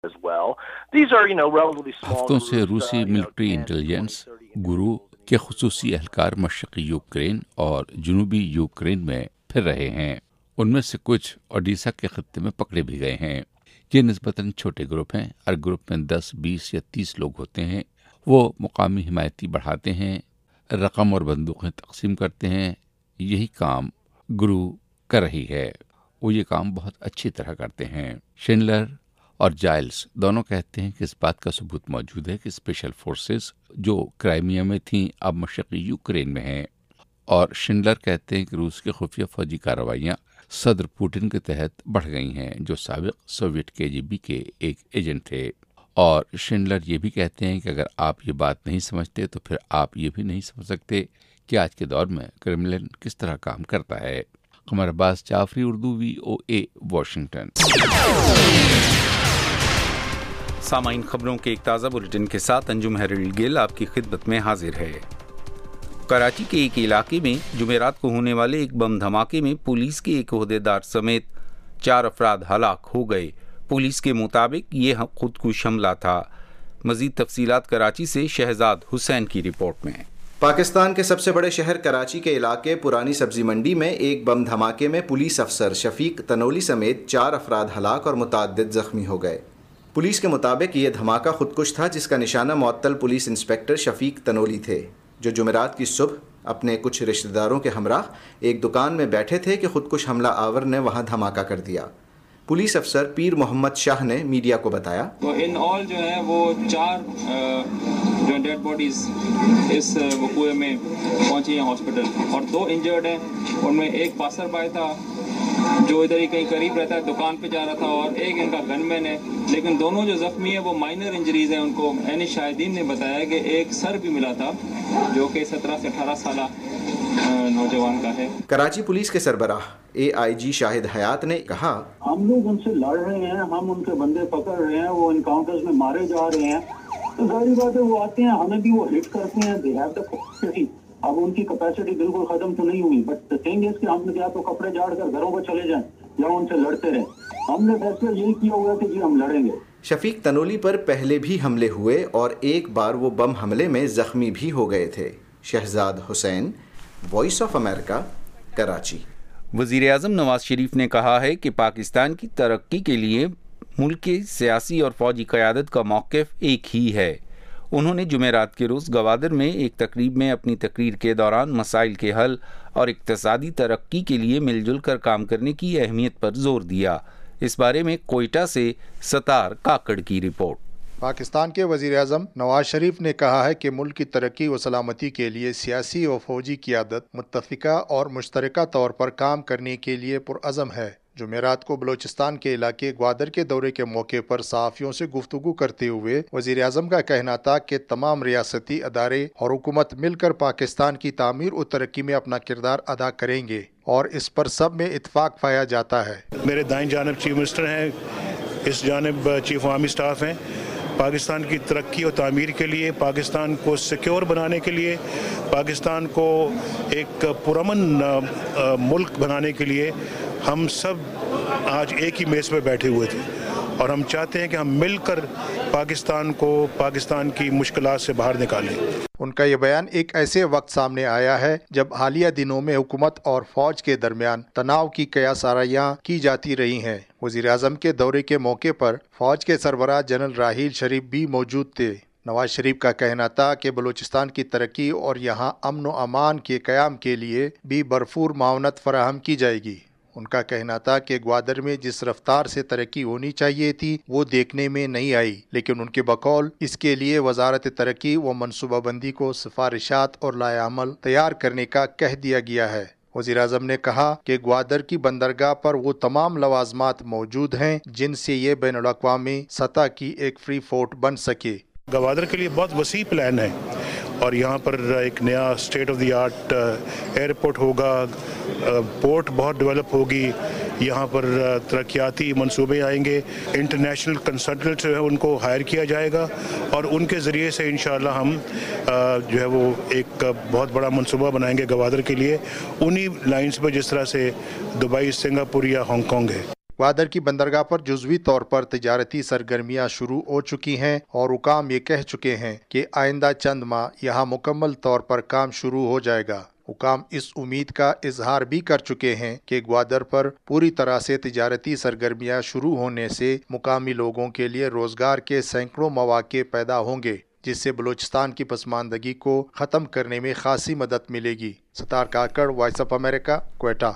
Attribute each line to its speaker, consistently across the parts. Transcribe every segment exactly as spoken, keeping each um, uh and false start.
Speaker 1: ہفتوں سے روسی ملٹری انٹیلیجنس گرو کے خصوصی اہلکار مشرقی یوکرین اور جنوبی یوکرین میں پھر رہے ہیں۔ ان میں سے کچھ اوڈیشہ کے خطے میں پکڑے بھی گئے ہیں۔ یہ نسبتاً چھوٹے گروپ ہیں، ہر گروپ میں دس بیس یا تیس لوگ ہوتے ہیں۔ وہ مقامی حمایتی بڑھاتے ہیں، رقم اور بندوقیں تقسیم کرتے ہیں۔ یہی کام گرو کر رہی ہے۔ وہ یہ کام بہت اچھی طرح کرتے ہیں۔ شنڈلر اور جائلز دونوں کہتے ہیں کہ اس بات کا ثبوت موجود ہے کہ اسپیشل فورسز جو کرائمیا میں تھیں اب مشرقی یوکرین میں ہیں، اور شنڈلر کہتے ہیں کہ روس کی خفیہ فوجی کارروائیاں صدر پوٹن کے تحت بڑھ گئی ہیں، جو سابق سوویت کے جی بی کے ایک ایجنٹ تھے۔ اور شنڈلر یہ بھی کہتے ہیں کہ اگر آپ یہ بات نہیں سمجھتے تو پھر آپ یہ بھی نہیں سمجھ سکتے کہ آج کے دور میں کرملن کس طرح کام کرتا ہے۔ Qamar Abbas Jafri, Urdu, V O A, Washington.
Speaker 2: سامعین، خبروں کے ایک تازہ بلیٹن کے ساتھ انجم ہیرلڈ گل آپ کی خدمت میں حاضر ہے۔ کراچی کے ایک علاقے میں جمعرات کو ہونے والے ایک بم دھماکے میں پولیس کے ایک عہدیدار سمیت چار افراد ہلاک ہو گئے۔ پولیس کے مطابق یہ خودکش حملہ تھا۔ مزید تفصیلات کراچی سے شہزاد حسین کی رپورٹ میں۔
Speaker 3: پاکستان کے سب سے بڑے شہر کراچی کے علاقے پرانی سبزی منڈی میں ایک بم دھماکے میں پولیس افسر شفیق تنولی سمیت چار افراد ہلاک اور متعدد زخمی ہو گئے۔ پولیس کے مطابق یہ دھماکہ خودکش تھا، جس کا نشانہ معطل پولیس انسپکٹر شفیق تنولی تھے، جو جمعرات کی صبح اپنے کچھ رشتہ داروں کے ہمراہ ایک دکان میں بیٹھے تھے کہ خودکش حملہ آور نے وہاں دھماکہ کر دیا۔ پولیس افسر پیر محمد شاہ نے میڈیا کو بتایا،
Speaker 4: تو ان آل جو ہے وہ چار جو ڈیڈ باڈیز اس وقوع میں پہنچی ہیں ہاسپٹل، اور دو انجرڈ ہیں۔ ان میں ایک پاسر بائی تھا جو ادھر ہی کہیں قریب رہتا ہے، دکان پہ جا رہا تھا، اور ایک ان کا گن مین ہے۔ لیکن دونوں جو زخمی ہیں وہ مائنر انجریز ہیں۔ ان کو عینی شاہدین نے بتایا کہ ایک سر بھی ملا تھا جو کہ سترہ سے اٹھارہ سالہ نوجوان کا ہے۔
Speaker 3: کراچی پولیس کے سربراہ اے آئی جی شاہد حیات نے کہا،
Speaker 5: ہم لوگ ان سے لڑ رہے ہیں، ہم ان کے بندے پکڑ رہے ہیں، وہ انکاؤنٹرز میں مارے جا رہے ہیں، تو ظاہری بات ہے وہ آتے ہیں، ہمیں بھی وہ ہٹ کرتے ہیں۔ They have the capacity. اب ان کی کیپیسٹی بالکل ختم تو نہیں ہوئی، بٹ تھنگ از کہ ہم نے یا تو کپڑے جاڑ کر گھروں کو چلے جائیں یا ان سے لڑتے رہیں۔ ہم نے فیصلہ یہی کیا ہوا کہ جی ہم لڑیں گے۔
Speaker 3: شفیق تنولی پر پہلے بھی حملے ہوئے اور ایک بار وہ بم حملے میں زخمی بھی ہو گئے تھے۔ Shahzad Hussain, Voice of America, Karachi.
Speaker 2: وزیر اعظم نواز شریف نے کہا ہے کہ پاکستان کی ترقی کے لیے ملک کی سیاسی اور فوجی قیادت کا موقف ایک ہی ہے۔ انہوں نے جمعرات کے روز گوادر میں ایک تقریب میں اپنی تقریر کے دوران مسائل کے حل اور اقتصادی ترقی کے لیے مل جل کر کام کرنے کی اہمیت پر زور دیا۔ اس بارے میں کوئٹہ سے ستار کاکڑ کی رپورٹ۔
Speaker 6: پاکستان کے وزیر اعظم نواز شریف نے کہا ہے کہ ملک کی ترقی و سلامتی کے لیے سیاسی و فوجی قیادت متفقہ اور مشترکہ طور پر کام کرنے کے لیے پرعزم ہے۔ جمعرات کو بلوچستان کے علاقے گوادر کے دورے کے موقع پر صحافیوں سے گفتگو کرتے ہوئے وزیر اعظم کا کہنا تھا کہ تمام ریاستی ادارے اور حکومت مل کر پاکستان کی تعمیر و ترقی میں اپنا کردار ادا کریں گے، اور اس پر سب میں اتفاق پایا جاتا ہے۔
Speaker 7: میرے دائیں جانب چیف منسٹر ہیں، اس جانب چیف آرمی سٹاف ہیں۔ پاکستان کی ترقی اور تعمیر کے لیے، پاکستان کو سیکیور بنانے کے لیے، پاکستان کو ایک پرامن ملک بنانے کے لیے ہم سب آج ایک ہی میز پہ بیٹھے ہوئے تھے، اور ہم چاہتے ہیں کہ ہم مل کر پاکستان کو پاکستان کی مشکلات سے باہر نکالیں۔
Speaker 6: ان کا یہ بیان ایک ایسے وقت سامنے آیا ہے جب حالیہ دنوں میں حکومت اور فوج کے درمیان تناؤ کی قیاس آرائیاں کی جاتی رہی ہیں۔ وزیر اعظم کے دورے کے موقع پر فوج کے سربراہ جنرل راحیل شریف بھی موجود تھے۔ نواز شریف کا کہنا تھا کہ بلوچستان کی ترقی اور یہاں امن و امان کے قیام کے لیے بھی بھرپور معاونت فراہم کی جائے گی۔ ان کا کہنا تھا کہ گوادر میں جس رفتار سے ترقی ہونی چاہیے تھی وہ دیکھنے میں نہیں آئی، لیکن ان کے بقول اس کے لیے وزارت ترقی و منصوبہ بندی کو سفارشات اور لائحہ عمل تیار کرنے کا کہہ دیا گیا ہے۔ وزیر اعظم نے کہا کہ گوادر کی بندرگاہ پر وہ تمام لوازمات موجود ہیں جن سے یہ بین الاقوامی سطح کی ایک فری پورٹ بن سکے۔
Speaker 7: گوادر کے لیے بہت وسیع پلان ہے، اور یہاں پر ایک نیا state of the art airport ہوگا، پورٹ بہت ڈیولپ ہوگی، یہاں پر ترقیاتی منصوبے آئیں گے، انٹرنیشنل کنسلٹنٹ جو ہے ان کو ہائر کیا جائے گا، اور ان کے ذریعے سے انشاءاللہ ہم جو ہے وہ ایک بہت بڑا منصوبہ بنائیں گے گوادر کے لیے، انہی لائنز پہ جس طرح سے دبئی، سنگاپور یا ہانگ کانگ ہے۔
Speaker 6: گوادر کی بندرگاہ پر جزوی طور پر تجارتی سرگرمیاں شروع ہو چکی ہیں اور حکام یہ کہہ چکے ہیں کہ آئندہ چند ماہ یہاں مکمل طور پر کام شروع ہو جائے گا۔ حکام اس امید کا اظہار بھی کر چکے ہیں کہ گوادر پر پوری طرح سے تجارتی سرگرمیاں شروع ہونے سے مقامی لوگوں کے لیے روزگار کے سینکڑوں مواقع پیدا ہوں گے، جس سے بلوچستان کی پسماندگی کو ختم کرنے میں خاصی مدد ملے گی۔ Sattar Kakar, Voice of America, Quetta.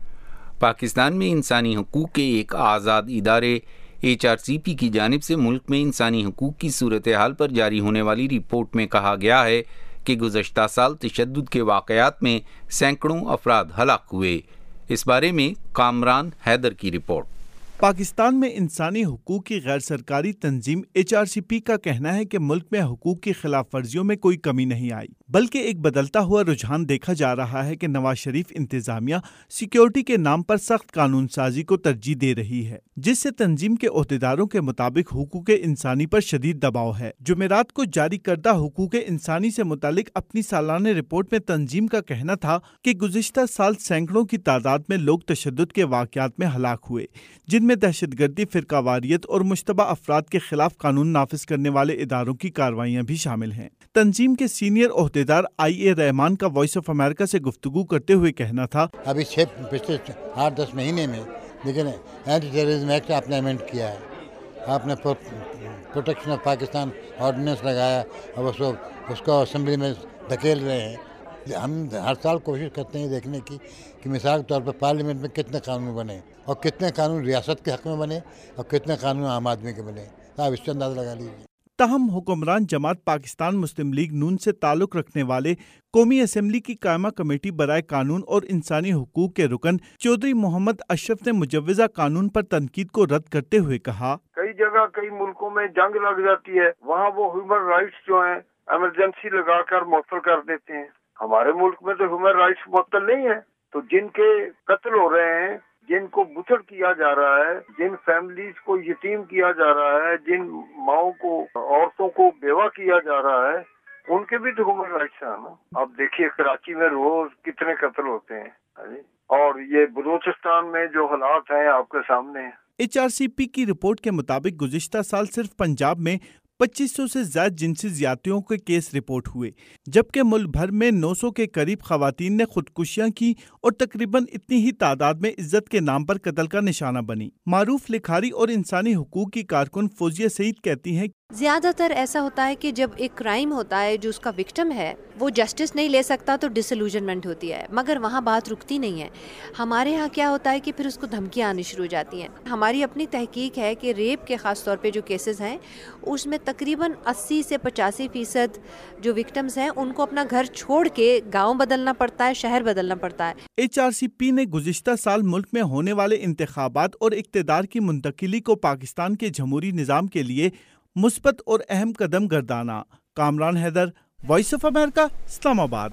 Speaker 2: Pakistan میں انسانی حقوق کے ایک آزاد ادارے ایچ آر سی پی کی جانب سے ملک میں انسانی حقوق کی صورتحال پر جاری ہونے والی رپورٹ میں کہا گیا ہے کہ گزشتہ سال تشدد کے واقعات میں سینکڑوں افراد ہلاک ہوئے۔ اس بارے میں کامران حیدر کی رپورٹ۔
Speaker 8: پاکستان میں انسانی حقوق کی غیر سرکاری تنظیم ایچ آر سی پی کا کہنا ہے کہ ملک میں حقوق کی خلاف ورزیوں میں کوئی کمی نہیں آئی، بلکہ ایک بدلتا ہوا رجحان دیکھا جا رہا ہے کہ نواز شریف انتظامیہ سیکیورٹی کے نام پر سخت قانون سازی کو ترجیح دے رہی ہے، جس سے تنظیم کے عہدیداروں کے مطابق حقوق انسانی پر شدید دباؤ ہے۔ جمعرات کو جاری کردہ حقوق انسانی سے متعلق اپنی سالانہ رپورٹ میں تنظیم کا کہنا تھا کہ گزشتہ سال سینکڑوں کی تعداد میں لوگ تشدد کے واقعات میں ہلاک ہوئے، جن میں دہشت گردی، فرقہ واریت اور مشتبہ افراد کے خلاف قانون نافذ کرنے والے اداروں کی کارروائیاں بھی شامل ہیں۔ تنظیم کے سینئر عہدیدار آئی اے رحمان کا وائس آف امریکہ سے گفتگو کرتے ہوئے کہنا تھا،
Speaker 9: ابھی چھ پچھلے آٹھ دس مہینے میں لیکن اینٹی ٹیررزم ایکٹ آپ نے امینڈ کیا ہے، آپ نے پروٹیکشن آف پاکستان آرڈیننس لگایا اور اس کو اس کو اسمبلی میں دھکیل رہے ہیں۔ ہم ہر سال کوشش کرتے ہیں دیکھنے کی کہ مثال کے طور پر پارلیمنٹ میں کتنے قانون بنے اور کتنے قانون ریاست کے حق میں بنے اور کتنے قانون عام آدمی کے بنے، آپ اس سے اندازہ لگا لیجیے۔
Speaker 8: تاہم حکمران جماعت پاکستان مسلم لیگ نون سے تعلق رکھنے والے قومی اسمبلی کی قائمہ کمیٹی برائے قانون اور انسانی حقوق کے رکن چودھری محمد اشرف نے مجوزہ قانون پر تنقید کو رد کرتے ہوئے کہا،
Speaker 10: کئی جگہ کئی ملکوں میں جنگ لگ جاتی ہے، وہاں وہ ہیومن رائٹس جو ہیں ایمرجنسی لگا کر معطل کر دیتے ہیں۔ ہمارے ملک میں تو ہیومن رائٹس معطل نہیں ہے، تو جن کے قتل ہو رہے ہیں، جن کو بچڑ کیا جا رہا ہے، جن فیملیز کو یتیم کیا جا رہا ہے، جن ماؤں کو، عورتوں کو بیوہ کیا جا رہا ہے، ان کے بھی تو ہیومن رائٹس ہیں نا۔ اب دیکھیے کراچی میں روز کتنے قتل ہوتے ہیں، اور یہ بلوچستان میں جو حالات ہیں آپ کے سامنے ہیں۔
Speaker 8: ایچ آر سی پی کی رپورٹ کے مطابق گزشتہ سال صرف پنجاب میں پچیس سو سے زائد جنسی زیادتیوں کے کیس رپورٹ ہوئے، جبکہ ملک بھر میں نو سو کے قریب خواتین نے خودکشیاں کی اور تقریباً اتنی ہی تعداد میں عزت کے نام پر قتل کا نشانہ بنی۔ معروف لکھاری اور انسانی حقوق کی کارکن فوزیہ سعید کہتی ہیں،
Speaker 11: زیادہ تر ایسا ہوتا ہے کہ جب ایک کرائم ہوتا ہے جو اس کا وکٹم ہے وہ جسٹس نہیں لے سکتا تو ڈسلوژنمنٹ ہوتی ہے، مگر وہاں بات رکتی نہیں ہے۔ ہمارے ہاں کیا ہوتا ہے کہ پھر اس کو دھمکیاں آنی شروع ہو جاتی ہیں۔ ہماری اپنی تحقیق ہے کہ ریپ کے خاص طور پہ جو کیسز ہیں اس میں تقریباً اسی سے پچاسی فیصد جو وکٹمز ہیں ان کو اپنا گھر چھوڑ کے گاؤں بدلنا پڑتا ہے، شہر بدلنا پڑتا ہے۔
Speaker 8: ایچ آر سی پی نے گزشتہ سال ملک میں ہونے والے انتخابات اور اقتدار کی منتقلی کو پاکستان کے جمہوری نظام کے لیے مثبت اور اہم قدم گردانا۔ Kamran Haider, Voice of America, Islamabad.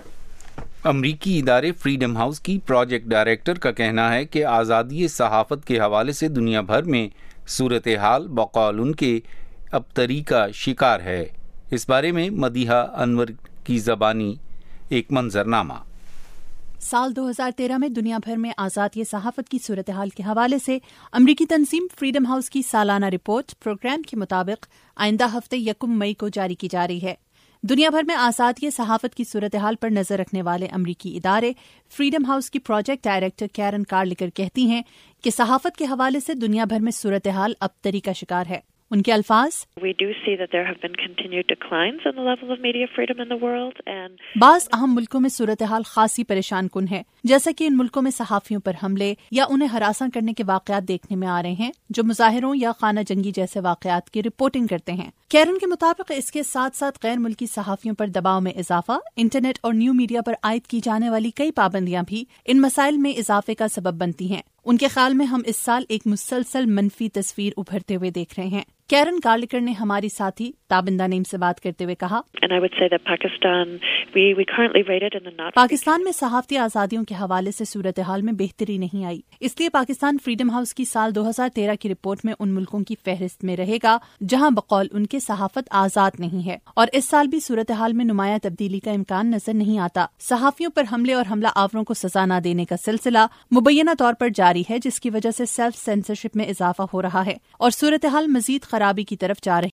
Speaker 2: امریکی ادارے فریڈم ہاؤس کی پروجیکٹ ڈائریکٹر کا کہنا ہے کہ آزادی صحافت کے حوالے سے دنیا بھر میں صورتحال بقول ان کے ابتری کا شکار ہے۔ اس بارے میں مدیحہ انور کی زبانی ایک منظرنامہ۔
Speaker 12: سال دو ہزار تیرہ میں دنیا بھر میں آزادی صحافت کی صورتحال کے حوالے سے امریکی تنظیم فریڈم ہاؤس کی سالانہ رپورٹ پروگرام کے مطابق آئندہ ہفتے یکم مئی کو جاری کی جا رہی ہے۔ دنیا بھر میں آزادی صحافت کی صورتحال پر نظر رکھنے والے امریکی ادارے فریڈم ہاؤس کی پروجیکٹ ڈائریکٹر کیرن کارلکر کہتی ہیں کہ صحافت کے حوالے سے دنیا بھر میں صورتحال ابتری کا شکار ہے۔ ان کے الفاظ، بعض اہم ملکوں میں صورتحال خاصی پریشان کن ہے، جیسا کہ ان ملکوں میں صحافیوں پر حملے یا انہیں ہراساں کرنے کے واقعات دیکھنے میں آ رہے ہیں جو مظاہروں یا خانہ جنگی جیسے واقعات کی رپورٹنگ کرتے ہیں۔ کیرن کے مطابق اس کے ساتھ ساتھ غیر ملکی صحافیوں پر دباؤ میں اضافہ، انٹرنیٹ اور نیو میڈیا پر عائد کی جانے والی کئی پابندیاں بھی ان مسائل میں اضافے کا سبب بنتی ہیں۔ ان کے خیال میں ہم اس سال ایک مسلسل منفی تصویر ابھرتے ہوئے دیکھ رہے ہیں۔ कैरन गार्लिकर ने हमारी साथी ताबिंदा नेम से बात करते हुए कहा, पाकिस्तान में सहाफती आजादियों के हवाले से सूरत हाल में बेहतरी नहीं आई, इसलिए पाकिस्तान फ्रीडम हाउस की साल दो हज़ार तेरह की रिपोर्ट में उन मुल्कों की फहरिस्त में रहेगा जहां बकौल उनके सहाफत आजाद नहीं है, और इस साल भी सूरत हाल में नुमाया तब्दीली का इम्कान नजर नहीं आता। सहाफियों पर हमले और हमला आवरों को सजा न देने का सिलसिला मुबैना तौर पर जारी है, जिसकी वजह से सेल्फ सेंसरशिप में इजाफा हो रहा है और सूरत हाल मजीद खराबी की तरफ जा रही